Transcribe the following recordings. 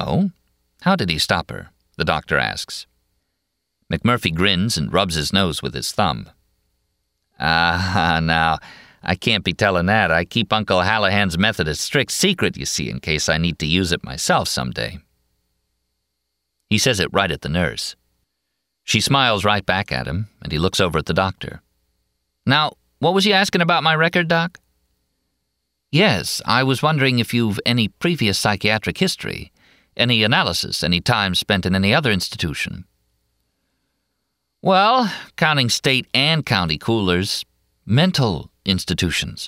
Oh? How did he stop her? The doctor asks. McMurphy grins and rubs his nose with his thumb. Now, I can't be telling that. I keep Uncle Hallahan's method a strict secret, you see, in case I need to use it myself someday. He says it right at the nurse. She smiles right back at him, and he looks over at the doctor. Now, what was you asking about my record, Doc? Yes, I was wondering if you've any previous psychiatric history, any analysis, any time spent in any other institution. Well, counting state and county coolers, mental institutions.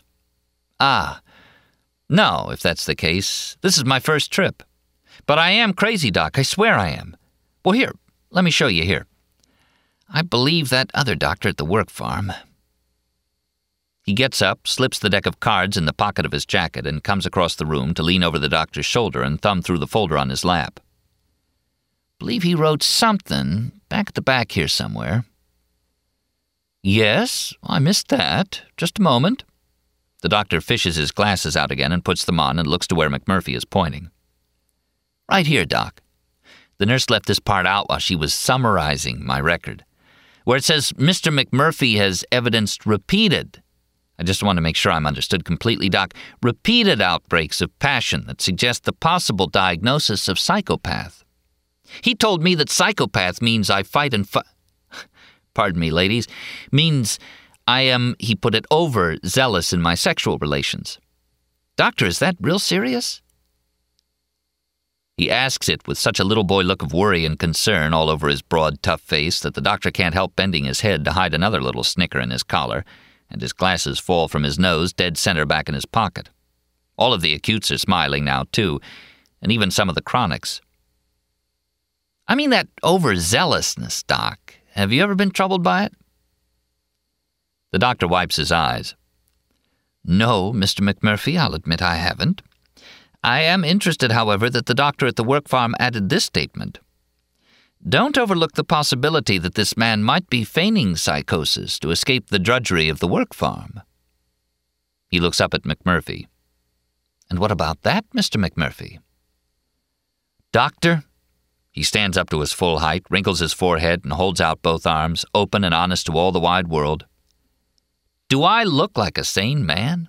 No, if that's the case. This is my first trip. But I am crazy, Doc. I swear I am. Well, here, let me show you here. I believe that other doctor at the work farm. He gets up, slips the deck of cards in the pocket of his jacket, and comes across the room to lean over the doctor's shoulder and thumb through the folder on his lap. Believe he wrote something back at the back here somewhere. Yes, I missed that. Just a moment. The doctor fishes his glasses out again and puts them on and looks to where McMurphy is pointing. Right here, Doc. The nurse left this part out while she was summarizing my record, where it says Mr. McMurphy has evidenced repeated. I just want to make sure I'm understood completely, Doc. Repeated outbreaks of passion that suggest the possible diagnosis of psychopath. He told me that psychopath means I fight and pardon me, ladies, means I am, he put it, overzealous in my sexual relations. Doctor, is that real serious? He asks it with such a little boy look of worry and concern all over his broad, tough face that the doctor can't help bending his head to hide another little snicker in his collar, and his glasses fall from his nose dead center back in his pocket. All of the acutes are smiling now, too, and even some of the chronics. I mean that overzealousness, Doc. Have you ever been troubled by it? The doctor wipes his eyes. No, Mr. McMurphy, I'll admit I haven't. I am interested, however, that the doctor at the work farm added this statement. Don't overlook the possibility that this man might be feigning psychosis to escape the drudgery of the work farm. He looks up at McMurphy. And what about that, Mr. McMurphy? Doctor, he stands up to his full height, wrinkles his forehead, and holds out both arms, open and honest to all the wide world. Do I look like a sane man?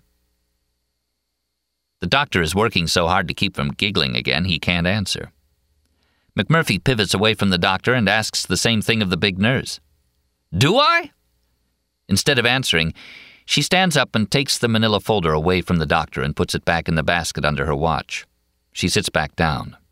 The doctor is working so hard to keep from giggling again, he can't answer. McMurphy pivots away from the doctor and asks the same thing of the big nurse. Do I? Instead of answering, she stands up and takes the manila folder away from the doctor and puts it back in the basket under her watch. She sits back down.